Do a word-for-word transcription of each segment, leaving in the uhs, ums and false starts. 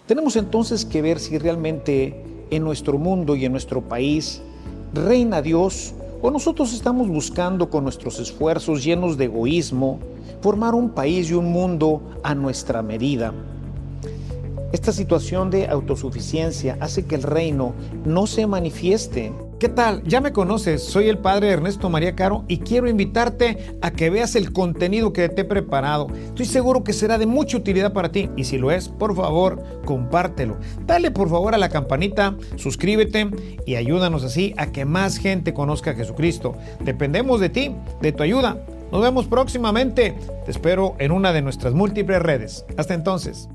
Tenemos entonces que ver si realmente en nuestro mundo y en nuestro país reina Dios o nosotros estamos buscando con nuestros esfuerzos llenos de egoísmo formar un país y un mundo a nuestra medida. Esta situación de autosuficiencia hace que el reino no se manifieste. ¿Qué tal? Ya me conoces, soy el padre Ernesto María Caro y quiero invitarte a que veas el contenido que te he preparado. Estoy seguro que será de mucha utilidad para ti y si lo es, por favor, compártelo. Dale por favor a la campanita, suscríbete y ayúdanos así a que más gente conozca a Jesucristo. Dependemos de ti, de tu ayuda. Nos vemos próximamente. Te espero en una de nuestras múltiples redes. Hasta entonces.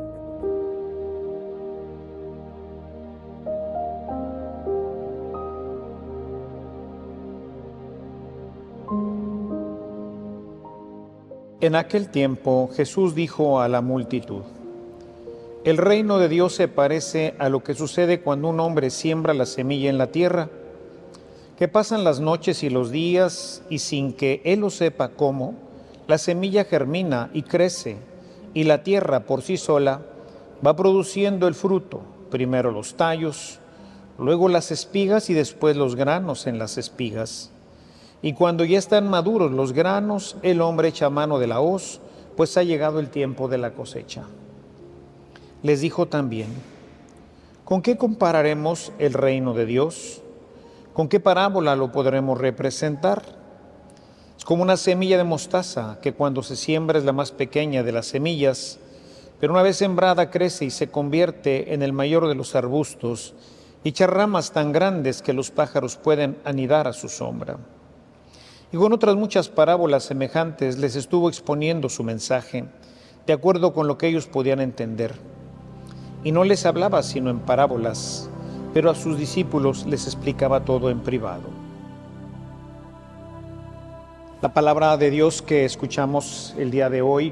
En aquel tiempo Jesús dijo a la multitud: el reino de Dios se parece a lo que sucede cuando un hombre siembra la semilla en la tierra, que pasan las noches y los días y sin que él lo sepa cómo, la semilla germina y crece y la tierra por sí sola va produciendo el fruto, primero los tallos, luego las espigas y después los granos en las espigas. Y cuando ya están maduros los granos, el hombre echa mano de la hoz, pues ha llegado el tiempo de la cosecha. Les dijo también: ¿con qué compararemos el reino de Dios? ¿Con qué parábola lo podremos representar? Es como una semilla de mostaza, que cuando se siembra es la más pequeña de las semillas, pero una vez sembrada crece y se convierte en el mayor de los arbustos, y echa ramas tan grandes que los pájaros pueden anidar a su sombra. Y con otras muchas parábolas semejantes les estuvo exponiendo su mensaje, de acuerdo con lo que ellos podían entender. Y no les hablaba sino en parábolas, pero a sus discípulos les explicaba todo en privado. La palabra de Dios que escuchamos el día de hoy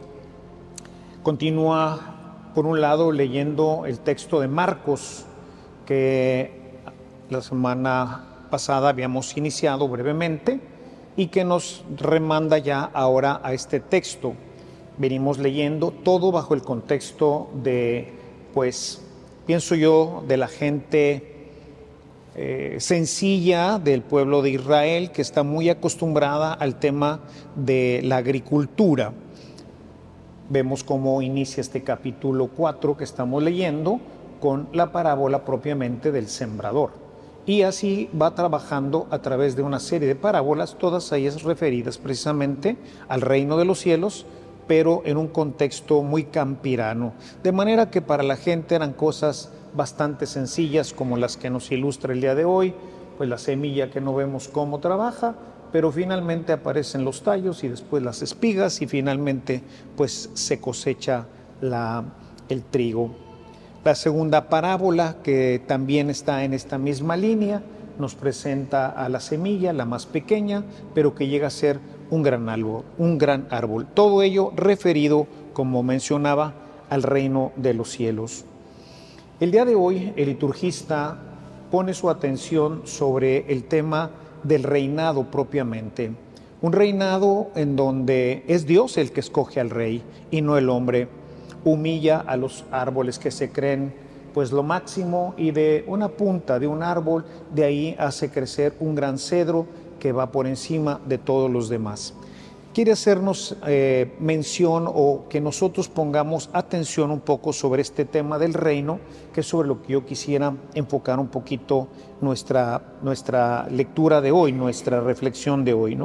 continúa, por un lado, leyendo el texto de Marcos, que la semana pasada habíamos iniciado brevemente, y que nos remanda ya ahora a este texto. Venimos leyendo todo bajo el contexto de, pues, pienso yo, de la gente eh, sencilla del pueblo de Israel, que está muy acostumbrada al tema de la agricultura. Vemos cómo inicia este capítulo cuatro que estamos leyendo con la parábola propiamente del sembrador. Y así va trabajando a través de una serie de parábolas, todas ellas referidas precisamente al reino de los cielos, pero en un contexto muy campirano. De manera que para la gente eran cosas bastante sencillas, como las que nos ilustra el día de hoy, pues la semilla que no vemos cómo trabaja, pero finalmente aparecen los tallos y después las espigas y finalmente pues se cosecha la, el trigo. La segunda parábola, que también está en esta misma línea, nos presenta a la semilla, la más pequeña, pero que llega a ser un gran árbol, un gran árbol. Todo ello referido, como mencionaba, al reino de los cielos. El día de hoy, el liturgista pone su atención sobre el tema del reinado propiamente. Un reinado en donde es Dios el que escoge al rey y no el hombre. Humilla a los árboles que se creen pues lo máximo, y de una punta de un árbol, de ahí hace crecer un gran cedro que va por encima de todos los demás. Quiere hacernos eh, mención, o que nosotros pongamos atención un poco sobre este tema del reino, que es sobre lo que yo quisiera enfocar un poquito nuestra, nuestra lectura de hoy, nuestra reflexión de hoy, ¿no?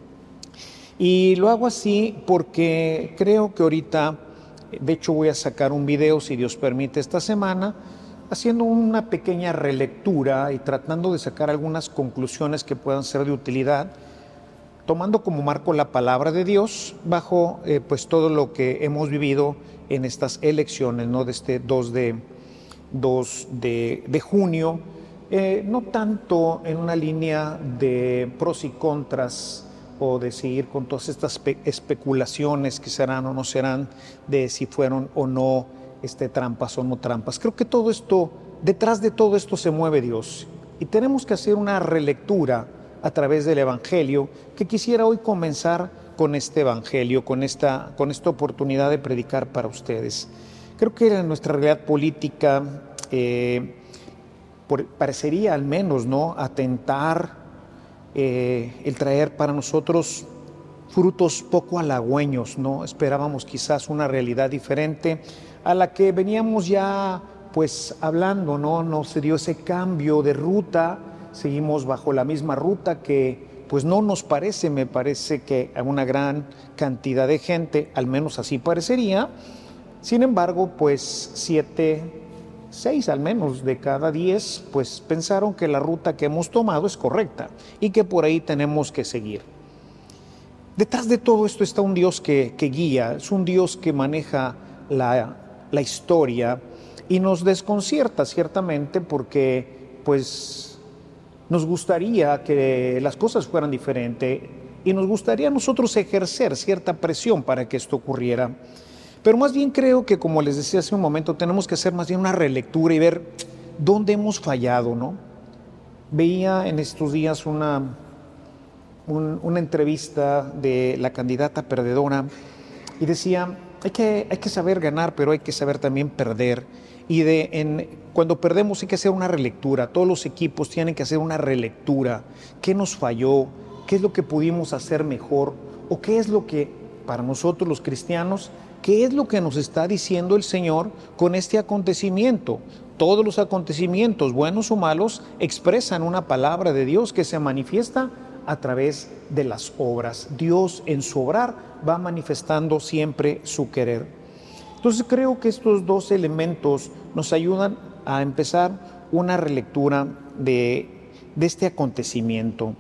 Y lo hago así porque creo que ahorita, de hecho voy a sacar un video, si Dios permite, esta semana, haciendo una pequeña relectura y tratando de sacar algunas conclusiones que puedan ser de utilidad, tomando como marco la palabra de Dios bajo eh, pues todo lo que hemos vivido en estas elecciones, ¿no? De este dos de junio, eh, no tanto en una línea de pros y contras, o de seguir con todas estas especulaciones que serán o no serán, de si fueron o no este, trampas o no trampas. Creo que todo esto, detrás de todo esto se mueve Dios, y tenemos que hacer una relectura a través del Evangelio, que quisiera hoy comenzar con este Evangelio, con esta, con esta oportunidad de predicar para ustedes. Creo que en nuestra realidad política eh, por, parecería al menos, ¿no?, atentar eh, el traer para nosotros frutos poco halagüeños, ¿no? Esperábamos quizás una realidad diferente a la que veníamos ya pues hablando, ¿no? No se dio ese cambio de ruta, seguimos bajo la misma ruta que pues no nos parece, me parece que a una gran cantidad de gente, al menos así parecería. Sin embargo, pues siete, seis al menos de cada diez, pues pensaron que la ruta que hemos tomado es correcta y que por ahí tenemos que seguir. Detrás de todo esto está un Dios que, que guía, es un Dios que maneja la, la historia y nos desconcierta ciertamente porque pues nos gustaría que las cosas fueran diferentes y nos gustaría a nosotros ejercer cierta presión para que esto ocurriera. Pero más bien creo que, como les decía hace un momento, tenemos que hacer más bien una relectura y ver dónde hemos fallado, ¿no? Veía en estos días una, un, una entrevista de la candidata perdedora y decía, hay que, hay que saber ganar, pero hay que saber también perder. Y de, en, cuando perdemos hay que hacer una relectura, todos los equipos tienen que hacer una relectura. ¿Qué nos falló? ¿Qué es lo que pudimos hacer mejor? ¿O qué es lo que, para nosotros los cristianos, qué es lo que nos está diciendo el Señor con este acontecimiento? Todos los acontecimientos, buenos o malos, expresan una palabra de Dios que se manifiesta a través de las obras. Dios en su obrar va manifestando siempre su querer. Entonces creo que estos dos elementos nos ayudan a empezar una relectura de, de este acontecimiento.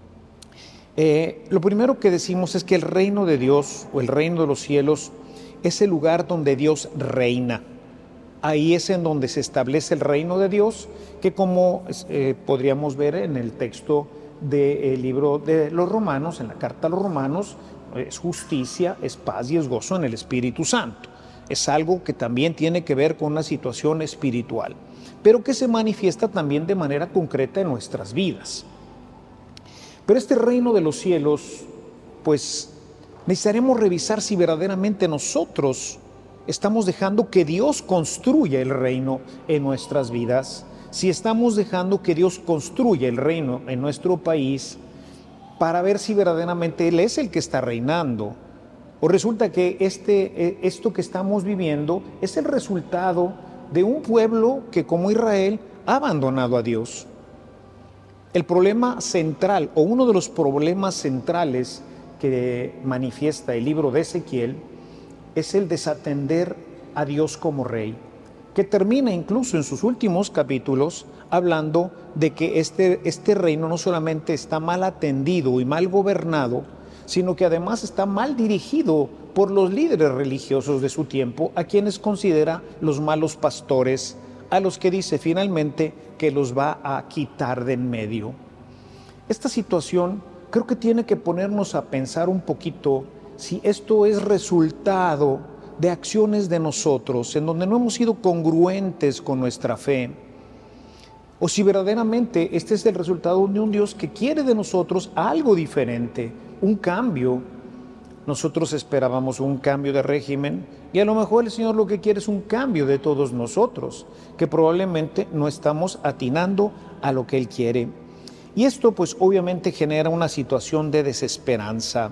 Eh, lo primero que decimos es que el reino de Dios o el reino de los cielos es el lugar donde Dios reina. Ahí es en donde se establece el reino de Dios, que como eh, podríamos ver en el texto del libro de los Romanos, en la carta a los Romanos, es justicia, es paz y es gozo en el Espíritu Santo. Es algo que también tiene que ver con una situación espiritual, pero que se manifiesta también de manera concreta en nuestras vidas. Pero este reino de los cielos, pues necesitaremos revisar si verdaderamente nosotros estamos dejando que Dios construya el reino en nuestras vidas, si estamos dejando que Dios construya el reino en nuestro país, para ver si verdaderamente Él es el que está reinando. O resulta que este, esto que estamos viviendo es el resultado de un pueblo que, como Israel, ha abandonado a Dios. El problema central, o uno de los problemas centrales que manifiesta el libro de Ezequiel, es el desatender a Dios como rey, que termina incluso en sus últimos capítulos hablando de que este, este reino no solamente está mal atendido y mal gobernado, sino que además está mal dirigido por los líderes religiosos de su tiempo, a quienes considera los malos pastores, a los que dice finalmente que los va a quitar de en medio. Esta situación creo que tiene que ponernos a pensar un poquito si esto es resultado de acciones de nosotros, en donde no hemos sido congruentes con nuestra fe, o si verdaderamente este es el resultado de un Dios que quiere de nosotros algo diferente, un cambio. Nosotros esperábamos un cambio de régimen y a lo mejor el Señor lo que quiere es un cambio de todos nosotros, que probablemente no estamos atinando a lo que Él quiere. Y esto pues obviamente genera una situación de desesperanza,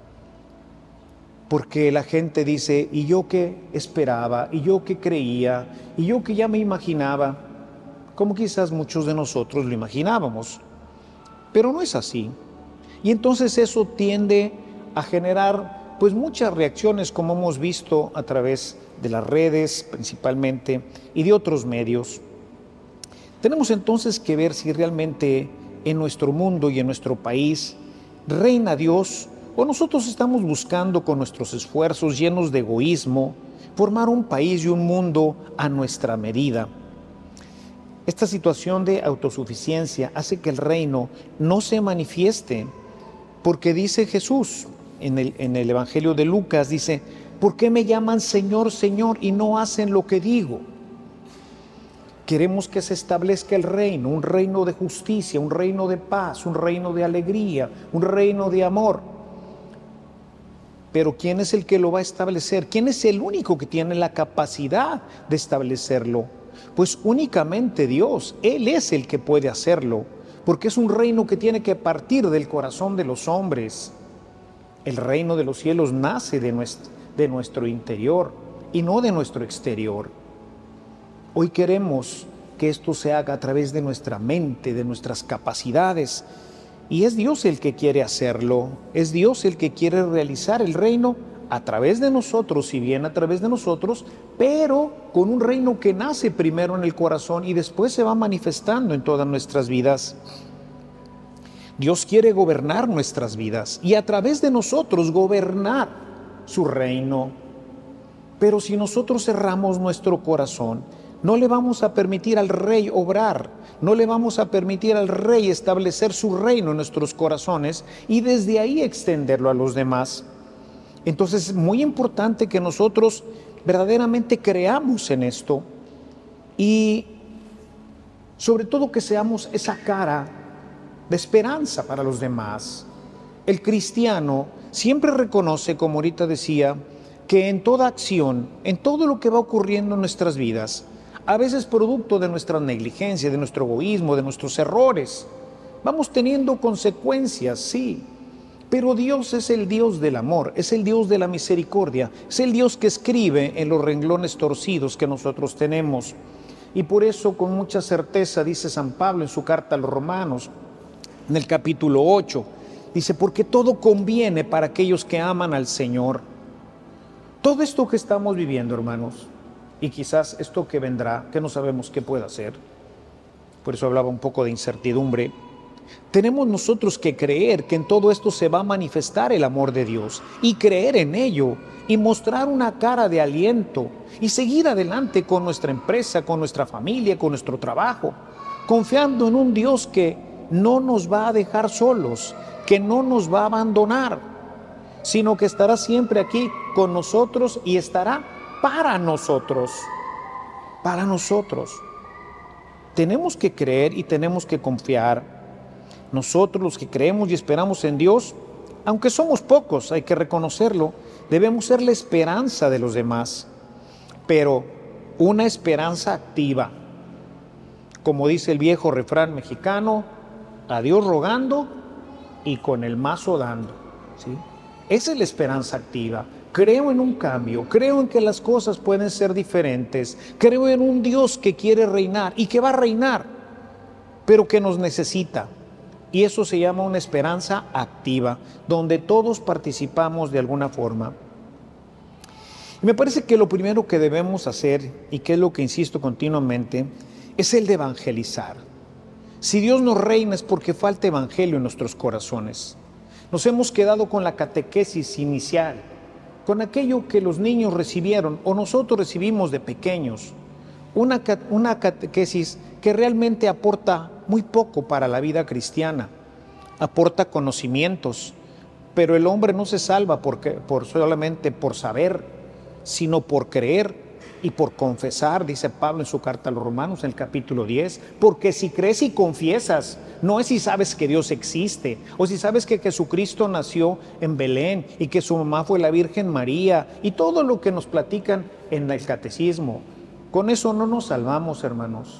porque la gente dice, ¿y yo qué esperaba? ¿Y yo qué creía? ¿Y yo qué ya me imaginaba? Como quizás muchos de nosotros lo imaginábamos, pero no es así. Y entonces eso tiende a generar pues muchas reacciones, como hemos visto a través de las redes principalmente y de otros medios. Tenemos entonces que ver si realmente en nuestro mundo y en nuestro país reina Dios, o nosotros estamos buscando con nuestros esfuerzos llenos de egoísmo formar un país y un mundo a nuestra medida. Esta situación de autosuficiencia hace que el reino no se manifieste, porque dice Jesús en el, en el Evangelio de Lucas, dice, ¿por qué me llaman Señor, Señor y no hacen lo que digo? Queremos que se establezca el reino, un reino de justicia, un reino de paz, un reino de alegría, un reino de amor. Pero ¿quién es el que lo va a establecer? ¿Quién es el único que tiene la capacidad de establecerlo? Pues únicamente Dios. Él es el que puede hacerlo, porque es un reino que tiene que partir del corazón de los hombres. El reino de los cielos nace de nuestro, de nuestro interior y no de nuestro exterior. Hoy queremos que esto se haga a través de nuestra mente, de nuestras capacidades, y es Dios el que quiere hacerlo, es Dios el que quiere realizar el reino a través de nosotros, si bien a través de nosotros, pero con un reino que nace primero en el corazón y después se va manifestando en todas nuestras vidas. Dios quiere gobernar nuestras vidas y a través de nosotros gobernar su reino. Pero si nosotros cerramos nuestro corazón, no le vamos a permitir al Rey obrar, no le vamos a permitir al Rey establecer su reino en nuestros corazones y desde ahí extenderlo a los demás. Entonces es muy importante que nosotros verdaderamente creamos en esto y sobre todo que seamos esa cara de esperanza para los demás. El cristiano siempre reconoce, como ahorita decía, que en toda acción, en todo lo que va ocurriendo en nuestras vidas, a veces producto de nuestra negligencia, de nuestro egoísmo, de nuestros errores, vamos teniendo consecuencias, sí, pero Dios es el Dios del amor, es el Dios de la misericordia, es el Dios que escribe en los renglones torcidos que nosotros tenemos. Y por eso con mucha certeza dice San Pablo en su carta a los Romanos, en el capítulo ocho, dice, porque todo conviene para aquellos que aman al Señor. Todo esto que estamos viviendo, hermanos, y quizás esto que vendrá, que no sabemos qué pueda ser, por eso hablaba un poco de incertidumbre, tenemos nosotros que creer que en todo esto se va a manifestar el amor de Dios y creer en ello y mostrar una cara de aliento y seguir adelante con nuestra empresa, con nuestra familia, con nuestro trabajo, confiando en un Dios que no nos va a dejar solos, que no nos va a abandonar, sino que estará siempre aquí con nosotros y estará para nosotros, para nosotros. Tenemos que creer y tenemos que confiar. Nosotros los que creemos y esperamos en Dios, aunque somos pocos, hay que reconocerlo, debemos ser la esperanza de los demás, pero una esperanza activa. Como dice el viejo refrán mexicano, a Dios rogando y con el mazo dando, ¿sí? Esa es la esperanza activa. Creo en un cambio, creo en que las cosas pueden ser diferentes, creo en un Dios que quiere reinar y que va a reinar, pero que nos necesita. Y eso se llama una esperanza activa, donde todos participamos de alguna forma. Y me parece que lo primero que debemos hacer, y que es lo que insisto continuamente, es el de evangelizar. Si Dios nos reina es porque falta evangelio en nuestros corazones. Nos hemos quedado con la catequesis inicial, con aquello que los niños recibieron o nosotros recibimos de pequeños. Una, una catequesis que realmente aporta muy poco para la vida cristiana, aporta conocimientos, pero el hombre no se salva porque, por, solamente por saber, sino por creer y por confesar, dice Pablo en su carta a los Romanos en el capítulo diez, porque si crees y confiesas, no es si sabes que Dios existe, o si sabes que Jesucristo nació en Belén y que su mamá fue la Virgen María y todo lo que nos platican en el catecismo. Con eso no nos salvamos, hermanos.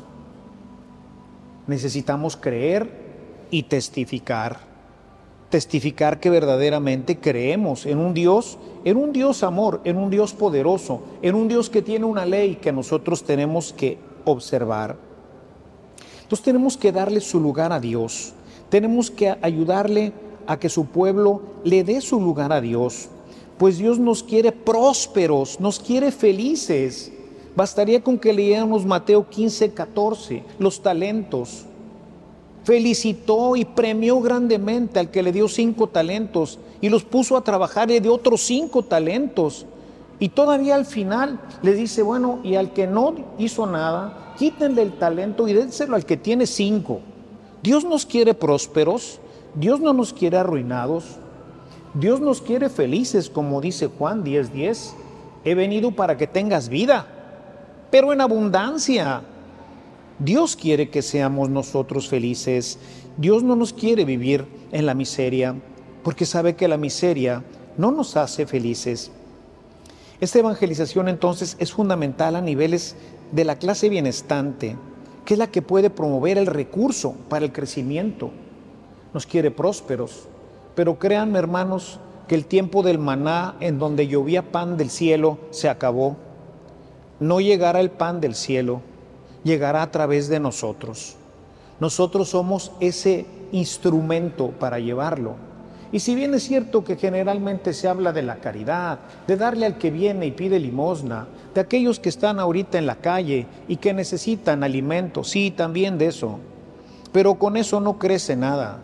Necesitamos creer y testificar. Testificar que verdaderamente creemos en un Dios, en un Dios amor, en un Dios poderoso, en un Dios que tiene una ley que nosotros tenemos que observar. Entonces tenemos que darle su lugar a Dios, tenemos que ayudarle a que su pueblo le dé su lugar a Dios, pues Dios nos quiere prósperos, nos quiere felices. Bastaría con que leyéramos Mateo quince, catorce, los talentos. Felicitó y premió grandemente al que le dio cinco talentos y los puso a trabajar de otros cinco talentos. Y todavía al final le dice, bueno, y al que no hizo nada, quítenle el talento y dénselo al que tiene cinco. Dios nos quiere prósperos, Dios no nos quiere arruinados, Dios nos quiere felices, como dice Juan diez, diez. He venido para que tengas vida, pero en abundancia. Dios quiere que seamos nosotros felices. Dios no nos quiere vivir en la miseria, porque sabe que la miseria no nos hace felices. Esta evangelización entonces es fundamental a niveles de la clase bienestante, que es la que puede promover el recurso para el crecimiento. Nos quiere prósperos, pero créanme, hermanos, que el tiempo del maná en donde llovía pan del cielo se acabó. No llegará el pan del cielo, llegará a través de nosotros. Nosotros somos ese instrumento para llevarlo. Y si bien es cierto que generalmente se habla de la caridad, de darle al que viene y pide limosna, de aquellos que están ahorita en la calle y que necesitan alimento, sí, también de eso, pero con eso no crece nada,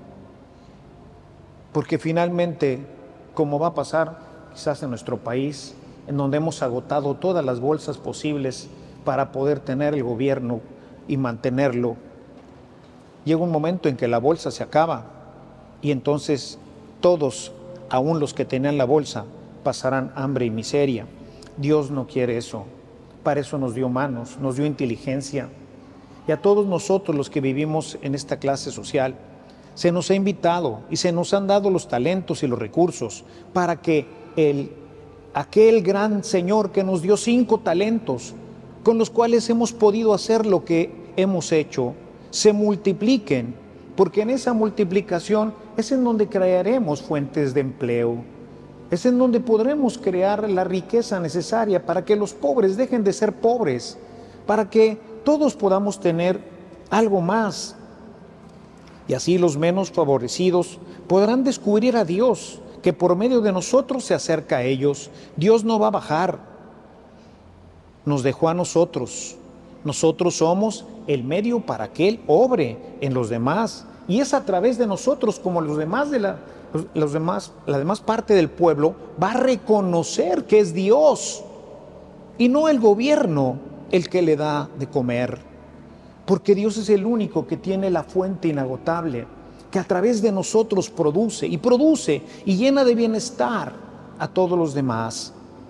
porque finalmente, como va a pasar quizás en nuestro país, en donde hemos agotado todas las bolsas posibles para poder tener el gobierno y mantenerlo, llega un momento en que la bolsa se acaba y entonces todos, aún los que tenían la bolsa, pasarán hambre y miseria. Dios no quiere eso. Para eso nos dio manos, nos dio inteligencia. Y a todos nosotros los que vivimos en esta clase social, se nos ha invitado y se nos han dado los talentos y los recursos para que el, aquel gran Señor que nos dio cinco talentos, con los cuales hemos podido hacer lo que hemos hecho, se multipliquen, porque en esa multiplicación es en donde crearemos fuentes de empleo, es en donde podremos crear la riqueza necesaria para que los pobres dejen de ser pobres, para que todos podamos tener algo más. Y así los menos favorecidos podrán descubrir a Dios, que por medio de nosotros se acerca a ellos. Dios no va a bajar, nos dejó a nosotros. Nosotros somos el medio para que Él obre en los demás. Y es a través de nosotros como los demás de la, los, los demás, la demás parte del pueblo va a reconocer que es Dios y no el gobierno el que le da de comer. Porque Dios es el único que tiene la fuente inagotable, que a través de nosotros produce y produce y llena de bienestar a todos los demás.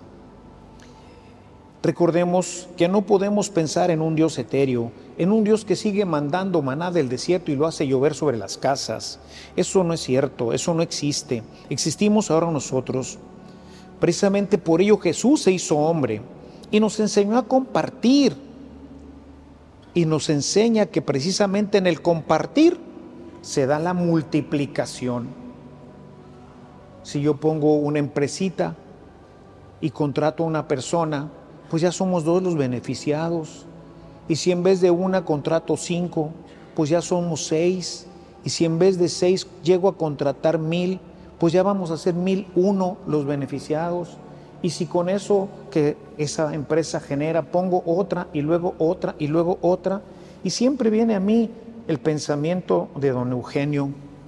Recordemos que no podemos pensar en un Dios etéreo, en un Dios que sigue mandando maná del desierto y lo hace llover sobre las casas. Eso no es cierto, eso no existe. Existimos ahora nosotros. Precisamente por ello Jesús se hizo hombre y nos enseñó a compartir. Y nos enseña que precisamente en el compartir se da la multiplicación. Si yo pongo una empresita y contrato a una persona, pues ya somos dos los beneficiados. Y si en vez de una contrato cinco, pues ya somos seis. Y si en vez de seis llego a contratar mil, pues ya vamos a ser mil uno los beneficiados. Y si con eso que esa empresa genera pongo otra y luego otra y luego otra, y siempre viene a mí el pensamiento de don Eugenio.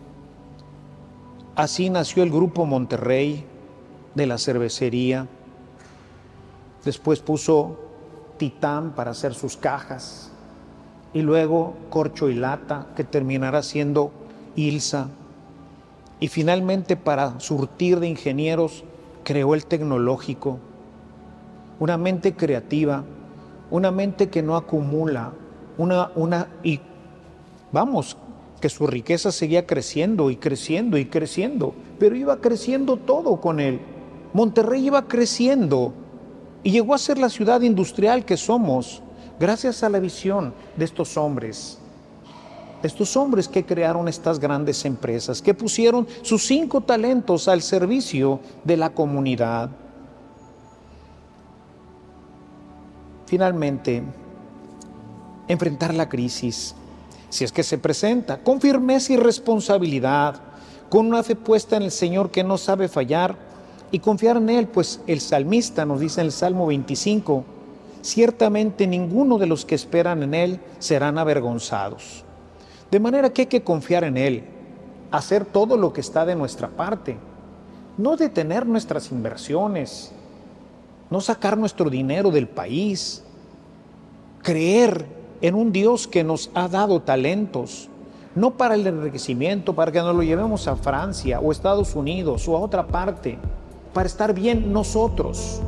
Así nació el Grupo Monterrey de la cervecería. Después puso Titán para hacer sus cajas y luego Corcho y Lata, que terminará siendo Ilsa, y finalmente para surtir de ingenieros creó el tecnológico. Una mente creativa, una mente que no acumula, una, una y vamos, que su riqueza seguía creciendo y creciendo y creciendo, pero iba creciendo todo con él. Monterrey iba creciendo y llegó a ser la ciudad industrial que somos, gracias a la visión de estos hombres, de estos hombres que crearon estas grandes empresas, que pusieron sus cinco talentos al servicio de la comunidad. Finalmente, enfrentar la crisis, si es que se presenta, con firmeza y responsabilidad, con una fe puesta en el Señor que no sabe fallar, y confiar en Él, pues el salmista nos dice en el Salmo veinticinco, ciertamente ninguno de los que esperan en Él serán avergonzados. De manera que hay que confiar en Él, hacer todo lo que está de nuestra parte, no detener nuestras inversiones, no sacar nuestro dinero del país, creer en un Dios que nos ha dado talentos, no para el enriquecimiento, para que nos lo llevemos a Francia o Estados Unidos o a otra parte, para estar bien nosotros.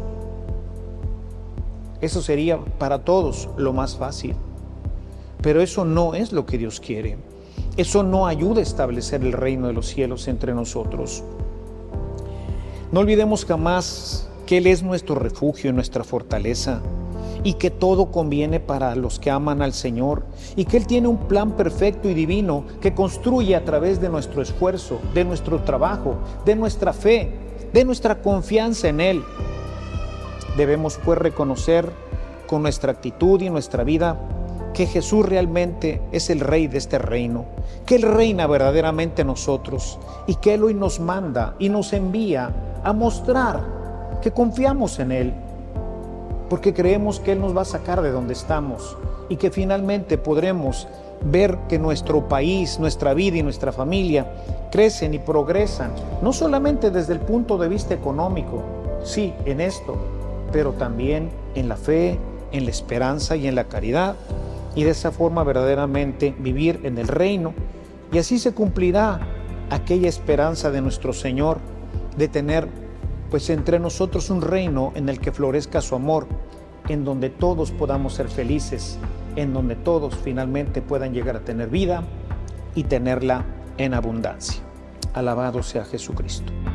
Eso sería para todos lo más fácil. Pero eso no es lo que Dios quiere. Eso no ayuda a establecer el reino de los cielos entre nosotros. No olvidemos jamás que Él es nuestro refugio y nuestra fortaleza, y que todo conviene para los que aman al Señor, y que Él tiene un plan perfecto y divino que construye a través de nuestro esfuerzo, de nuestro trabajo, de nuestra fe, de nuestra confianza en Él. Debemos pues reconocer con nuestra actitud y nuestra vida que Jesús realmente es el Rey de este reino, que Él reina verdaderamente en nosotros y que Él hoy nos manda y nos envía a mostrar que confiamos en Él, porque creemos que Él nos va a sacar de donde estamos y que finalmente podremos ver que nuestro país, nuestra vida y nuestra familia crecen y progresan, no solamente desde el punto de vista económico, sí, en esto, pero también en la fe, en la esperanza y en la caridad, y de esa forma verdaderamente vivir en el reino, y así se cumplirá aquella esperanza de nuestro Señor de tener pues entre nosotros un reino en el que florezca su amor, en donde todos podamos ser felices, en donde todos finalmente puedan llegar a tener vida y tenerla en abundancia. Alabado sea Jesucristo.